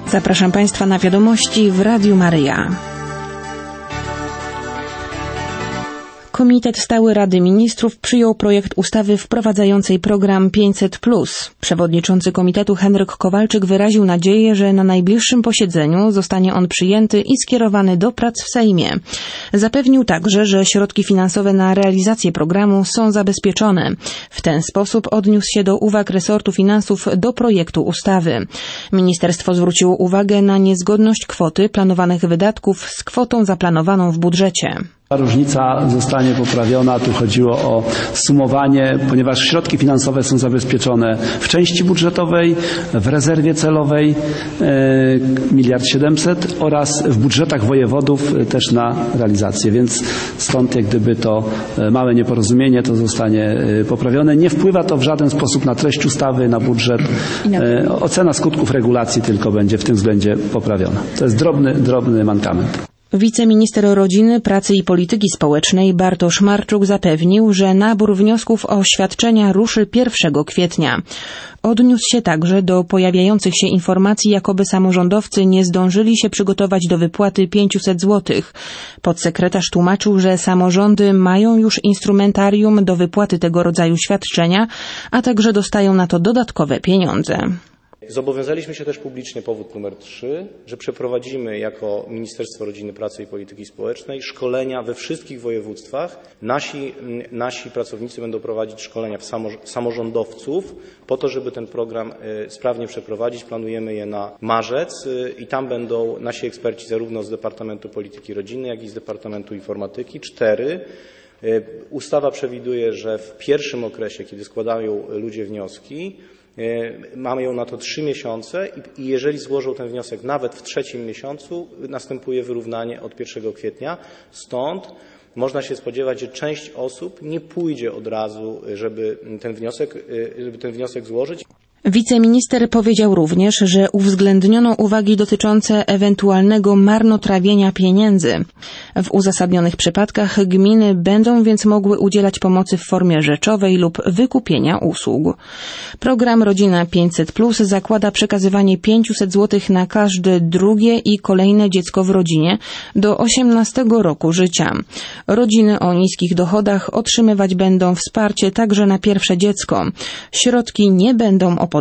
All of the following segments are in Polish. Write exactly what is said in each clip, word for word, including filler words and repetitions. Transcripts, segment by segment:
Zapraszam Państwa na wiadomości w Radiu Maryja. Komitet Stały Rady Ministrów przyjął projekt ustawy wprowadzającej program pięćset plus. Przewodniczący komitetu Henryk Kowalczyk wyraził nadzieję, że na najbliższym posiedzeniu zostanie on przyjęty i skierowany do prac w Sejmie. Zapewnił także, że środki finansowe na realizację programu są zabezpieczone. W ten sposób odniósł się do uwag resortu finansów do projektu ustawy. Ministerstwo zwróciło uwagę na niezgodność kwoty planowanych wydatków z kwotą zaplanowaną w budżecie. Ta różnica zostanie poprawiona. Tu chodziło o sumowanie, ponieważ środki finansowe są zabezpieczone w części budżetowej, w rezerwie celowej miliard siedemset oraz w budżetach wojewodów też na realizację. Więc stąd jak gdyby to małe nieporozumienie to zostanie poprawione. Nie wpływa to w żaden sposób na treść ustawy, na budżet. Ocena skutków regulacji tylko będzie w tym względzie poprawiona. To jest drobny, drobny mankament. Wiceminister Rodziny, Pracy i Polityki Społecznej Bartosz Marczuk zapewnił, że nabór wniosków o świadczenia ruszy pierwszego kwietnia. Odniósł się także do pojawiających się informacji, jakoby samorządowcy nie zdążyli się przygotować do wypłaty pięćset złotych. Podsekretarz tłumaczył, że samorządy mają już instrumentarium do wypłaty tego rodzaju świadczenia, a także dostają na to dodatkowe pieniądze. Zobowiązaliśmy się też publicznie, powód numer trzy, że przeprowadzimy jako Ministerstwo Rodziny, Pracy i Polityki Społecznej szkolenia we wszystkich województwach. Nasi, nasi pracownicy będą prowadzić szkolenia w samorządowców po to, żeby ten program sprawnie przeprowadzić. Planujemy je na marzec i tam będą nasi eksperci zarówno z Departamentu Polityki Rodzinnej, jak i z Departamentu Informatyki. Cztery. Ustawa przewiduje, że w pierwszym okresie, kiedy składają ludzie wnioski, mamy ją na to trzy miesiące i jeżeli złożą ten wniosek nawet w trzecim miesiącu, następuje wyrównanie od pierwszego kwietnia. Stąd można się spodziewać, że część osób nie pójdzie od razu, żeby ten wniosek, żeby ten wniosek złożyć. Wiceminister powiedział również, że uwzględniono uwagi dotyczące ewentualnego marnotrawienia pieniędzy. W uzasadnionych przypadkach gminy będą więc mogły udzielać pomocy w formie rzeczowej lub wykupienia usług. Program Rodzina pięćset plus zakłada przekazywanie pięćset złotych na każde drugie i kolejne dziecko w rodzinie do osiemnastego roku życia. Rodziny o niskich dochodach otrzymywać będą wsparcie także na pierwsze dziecko. Środki nie będą opodatkowane.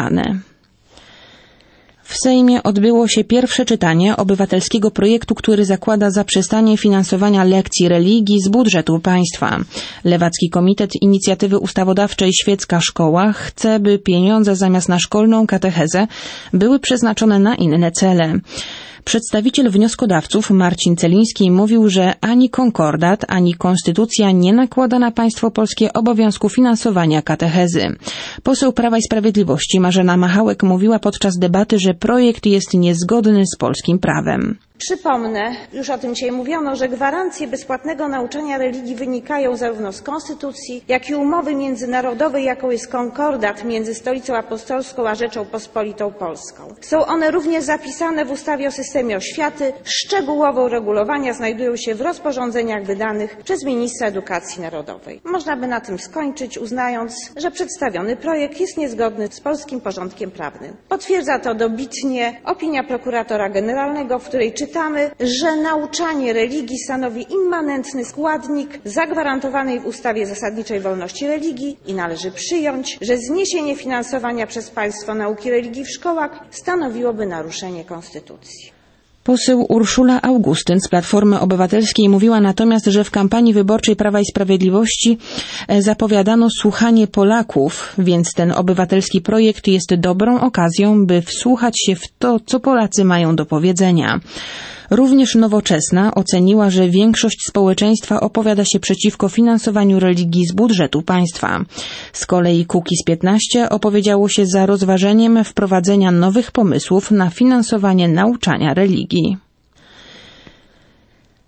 W Sejmie odbyło się pierwsze czytanie obywatelskiego projektu, który zakłada zaprzestanie finansowania lekcji religii z budżetu państwa. Lewacki Komitet Inicjatywy Ustawodawczej Świecka Szkoła chce, by pieniądze zamiast na szkolną katechezę były przeznaczone na inne cele. Przedstawiciel wnioskodawców Marcin Celiński mówił, że ani konkordat, ani konstytucja nie nakłada na państwo polskie obowiązku finansowania katechezy. Poseł Prawa i Sprawiedliwości Marzena Machałek mówiła podczas debaty, że projekt jest niezgodny z polskim prawem. Przypomnę, już o tym dzisiaj mówiono, że gwarancje bezpłatnego nauczania religii wynikają zarówno z Konstytucji, jak i umowy międzynarodowej, jaką jest konkordat między Stolicą Apostolską a Rzecząpospolitą Polską. Są one również zapisane w ustawie o systemie oświaty. Szczegółowe uregulowania znajdują się w rozporządzeniach wydanych przez ministra edukacji narodowej. Można by na tym skończyć, uznając, że przedstawiony projekt jest niezgodny z polskim porządkiem prawnym. Potwierdza to dobitnie opinia prokuratora generalnego, w której czytamy, że nauczanie religii stanowi immanentny składnik zagwarantowanej w ustawie zasadniczej wolności religii i należy przyjąć, że zniesienie finansowania przez państwo nauki religii w szkołach stanowiłoby naruszenie konstytucji. Poseł Urszula Augustyn z Platformy Obywatelskiej mówiła natomiast, że w kampanii wyborczej Prawa i Sprawiedliwości zapowiadano słuchanie Polaków, więc ten obywatelski projekt jest dobrą okazją, by wsłuchać się w to, co Polacy mają do powiedzenia. Również Nowoczesna oceniła, że większość społeczeństwa opowiada się przeciwko finansowaniu religii z budżetu państwa. Z kolei Kukiz piętnaście opowiedziało się za rozważeniem wprowadzenia nowych pomysłów na finansowanie nauczania religii.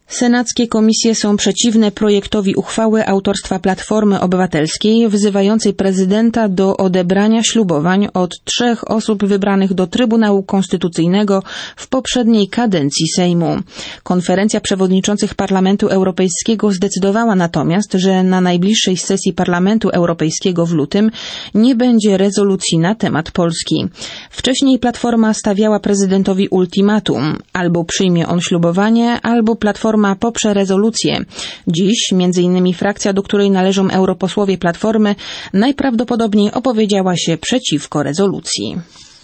Senackie komisje są przeciwne projektowi uchwały autorstwa Platformy Obywatelskiej wzywającej prezydenta do odebrania ślubowań od trzech osób wybranych do Trybunału Konstytucyjnego w poprzedniej kadencji Sejmu. Konferencja przewodniczących Parlamentu Europejskiego zdecydowała natomiast, że na najbliższej sesji Parlamentu Europejskiego w lutym nie będzie rezolucji na temat Polski. Wcześniej Platforma stawiała prezydentowi ultimatum: albo przyjmie on ślubowanie, albo Platforma poprze rezolucję. Dziś, między innymi frakcja, do której należą europosłowie Platformy, najprawdopodobniej opowiedziała się przeciwko rezolucji.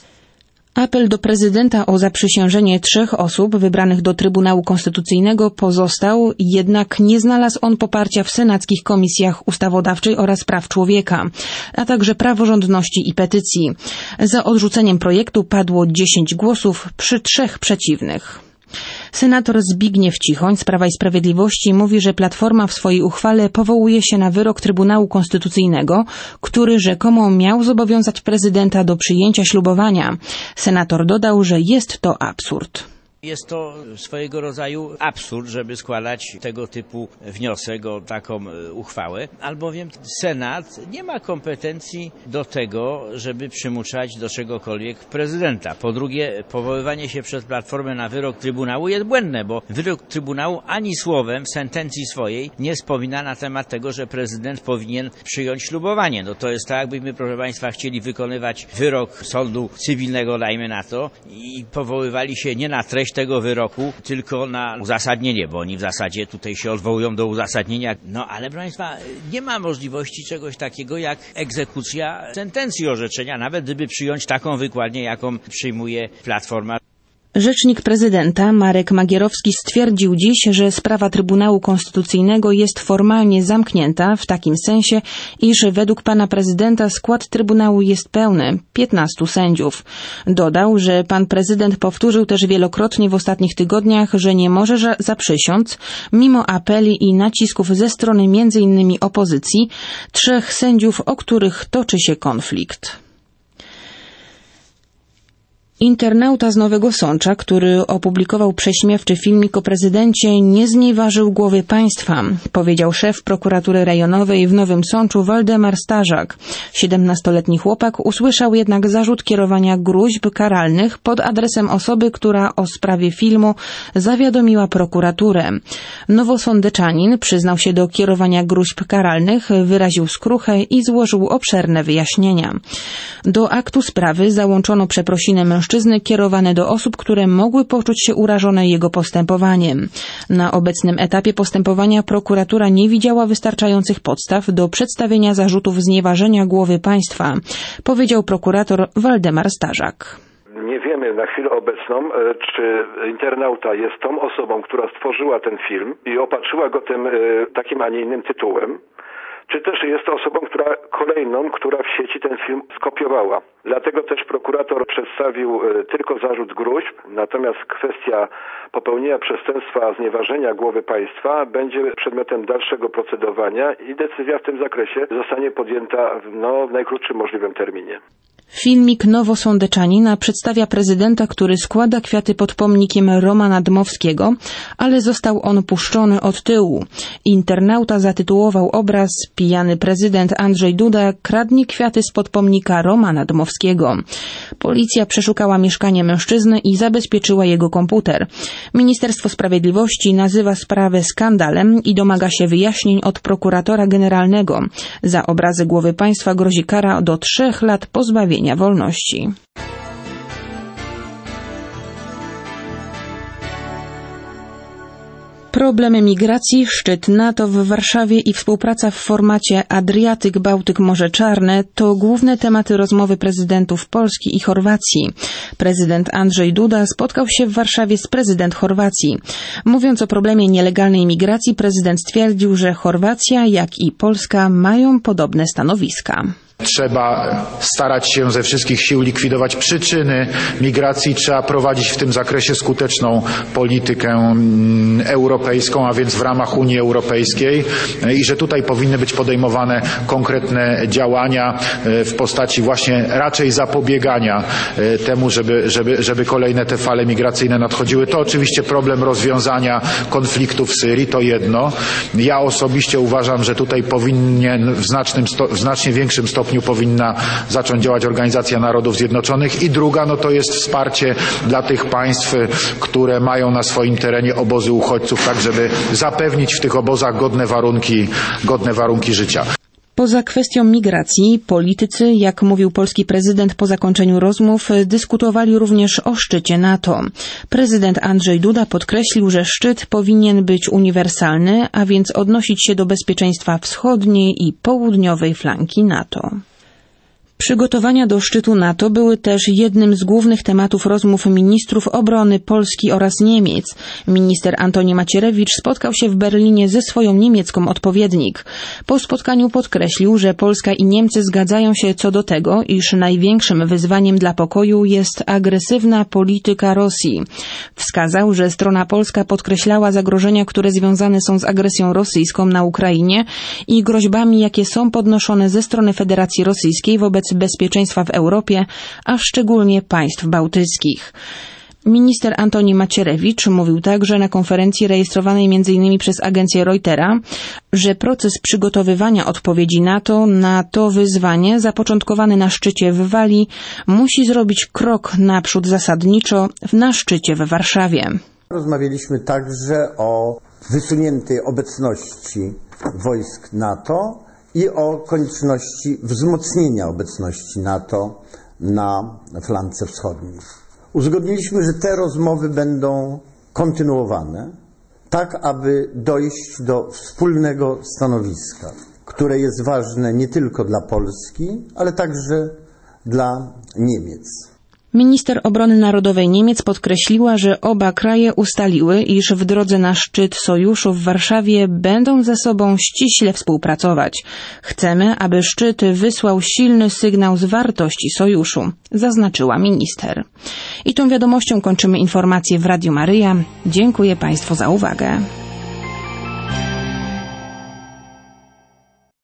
Apel do prezydenta o zaprzysiężenie trzech osób wybranych do Trybunału Konstytucyjnego pozostał, jednak nie znalazł on poparcia w senackich komisjach ustawodawczej oraz praw człowieka, a także praworządności i petycji. Za odrzuceniem projektu padło dziesięć głosów przy trzech przeciwnych. Senator Zbigniew Cichoń z Prawa i Sprawiedliwości mówi, że Platforma w swojej uchwale powołuje się na wyrok Trybunału Konstytucyjnego, który rzekomo miał zobowiązać prezydenta do przyjęcia ślubowania. Senator dodał, że jest to absurd. Jest to swojego rodzaju absurd, żeby składać tego typu wniosek o taką uchwałę, albowiem Senat nie ma kompetencji do tego, żeby przymuszać do czegokolwiek prezydenta. Po drugie, powoływanie się przez Platformę na wyrok Trybunału jest błędne, bo wyrok Trybunału ani słowem w sentencji swojej nie wspomina na temat tego, że prezydent powinien przyjąć ślubowanie. No to jest tak, jakbyśmy, proszę Państwa, chcieli wykonywać wyrok sądu cywilnego, dajmy na to, i powoływali się nie na treść tego wyroku, tylko na uzasadnienie, bo oni w zasadzie tutaj się odwołują do uzasadnienia. No ale, proszę Państwa, nie ma możliwości czegoś takiego jak egzekucja sentencji orzeczenia, nawet gdyby przyjąć taką wykładnię, jaką przyjmuje Platforma. Rzecznik prezydenta Marek Magierowski stwierdził dziś, że sprawa Trybunału Konstytucyjnego jest formalnie zamknięta w takim sensie, iż według pana prezydenta skład Trybunału jest pełny, piętnastu sędziów. Dodał, że pan prezydent powtórzył też wielokrotnie w ostatnich tygodniach, że nie może zaprzysiąc, mimo apeli i nacisków ze strony między innymi opozycji, trzech sędziów, o których toczy się konflikt. Internauta z Nowego Sącza, który opublikował prześmiewczy filmik o prezydencie, nie znieważył głowy państwa, powiedział szef prokuratury rejonowej w Nowym Sączu Waldemar Starzak. siedemnastoletni chłopak usłyszał jednak zarzut kierowania gróźb karalnych pod adresem osoby, która o sprawie filmu zawiadomiła prokuraturę. Nowosądeczanin przyznał się do kierowania gróźb karalnych, wyraził skruchę i złożył obszerne wyjaśnienia. Do aktu sprawy załączono przeprosiny mężczyzny kierowane do osób, które mogły poczuć się urażone jego postępowaniem. Na obecnym etapie postępowania prokuratura nie widziała wystarczających podstaw do przedstawienia zarzutów znieważenia głowy państwa, powiedział prokurator Waldemar Starzak. Nie wiemy na chwilę obecną, czy internauta jest tą osobą, która stworzyła ten film i opatrzyła go tym takim, a nie innym tytułem, czy też jest to osobą, która kolejną, która w sieci ten film skopiowała. Dlatego też prokurator przedstawił tylko zarzut gróźb, natomiast kwestia popełnienia przestępstwa znieważenia głowy państwa będzie przedmiotem dalszego procedowania i decyzja w tym zakresie zostanie podjęta no, w najkrótszym możliwym terminie. Filmik Nowosądeczanina przedstawia prezydenta, który składa kwiaty pod pomnikiem Romana Dmowskiego, ale został on puszczony od tyłu. Internauta zatytułował obraz „Pijany prezydent Andrzej Duda kradnie kwiaty spod pomnika Romana Dmowskiego”. Policja przeszukała mieszkanie mężczyzny i zabezpieczyła jego komputer. Ministerstwo Sprawiedliwości nazywa sprawę skandalem i domaga się wyjaśnień od prokuratora generalnego. Za obrazy głowy państwa grozi kara do trzech lat pozbawienia wolności. Problemy migracji, szczyt NATO w Warszawie i współpraca w formacie Adriatyk-Bałtyk-Morze Czarne to główne tematy rozmowy prezydentów Polski i Chorwacji. Prezydent Andrzej Duda spotkał się w Warszawie z prezydent Chorwacji. Mówiąc o problemie nielegalnej migracji, prezydent stwierdził, że Chorwacja, jak i Polska mają podobne stanowiska. Trzeba starać się ze wszystkich sił likwidować przyczyny migracji, trzeba prowadzić w tym zakresie skuteczną politykę europejską, a więc w ramach Unii Europejskiej i że tutaj powinny być podejmowane konkretne działania w postaci właśnie raczej zapobiegania temu, żeby, żeby, żeby kolejne te fale migracyjne nadchodziły. To oczywiście problem rozwiązania konfliktu w Syrii, to jedno. Ja osobiście uważam, że tutaj powinien w znacznym, w znacznie większym stopniu powinna zacząć działać Organizacja Narodów Zjednoczonych i druga, no to jest wsparcie dla tych państw, które mają na swoim terenie obozy uchodźców, tak żeby zapewnić w tych obozach godne warunki, godne warunki życia. Poza kwestią migracji, politycy, jak mówił polski prezydent po zakończeniu rozmów, dyskutowali również o szczycie NATO. Prezydent Andrzej Duda podkreślił, że szczyt powinien być uniwersalny, a więc odnosić się do bezpieczeństwa wschodniej i południowej flanki NATO. Przygotowania do szczytu NATO były też jednym z głównych tematów rozmów ministrów obrony Polski oraz Niemiec. Minister Antoni Macierewicz spotkał się w Berlinie ze swoją niemiecką odpowiednik. Po spotkaniu podkreślił, że Polska i Niemcy zgadzają się co do tego, iż największym wyzwaniem dla pokoju jest agresywna polityka Rosji. Wskazał, że strona polska podkreślała zagrożenia, które związane są z agresją rosyjską na Ukrainie i groźbami, jakie są podnoszone ze strony Federacji Rosyjskiej wobec bezpieczeństwa w Europie, a szczególnie państw bałtyckich. Minister Antoni Macierewicz mówił także na konferencji rejestrowanej między innymi przez agencję Reutera, że proces przygotowywania odpowiedzi NATO na to wyzwanie zapoczątkowany na szczycie w Walii musi zrobić krok naprzód zasadniczo na szczycie w Warszawie. Rozmawialiśmy także o wysuniętej obecności wojsk NATO i o konieczności wzmocnienia obecności NATO na flance wschodniej. Uzgodniliśmy, że te rozmowy będą kontynuowane, tak aby dojść do wspólnego stanowiska, które jest ważne nie tylko dla Polski, ale także dla Niemiec. Minister Obrony Narodowej Niemiec podkreśliła, że oba kraje ustaliły, iż w drodze na szczyt sojuszu w Warszawie będą ze sobą ściśle współpracować. Chcemy, aby szczyt wysłał silny sygnał z wartości sojuszu, zaznaczyła minister. I tą wiadomością kończymy informację w Radiu Maryja. Dziękuję Państwu za uwagę.